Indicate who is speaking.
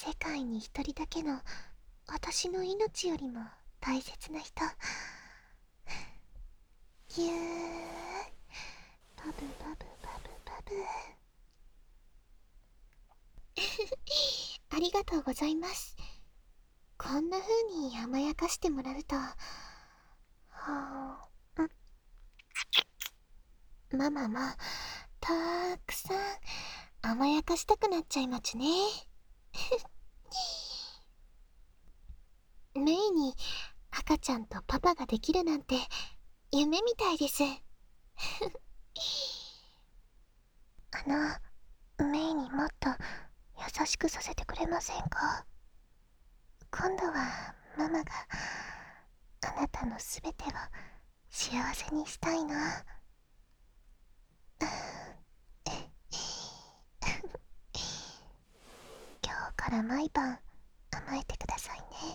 Speaker 1: 世界に一人だけの私の命よりも大切な人。ぎゅー、バブバブバブバブ。ありがとうございます。こんな風に甘やかしてもらうと、ママもたーくさん甘やかしたくなっちゃいまちね。メイに赤ちゃんとパパができるなんて夢みたいです。メイにもっと優しくさせてくれませんか？今度はママがあなたのすべてを幸せにしたいな。今日から毎晩甘えてくださいね。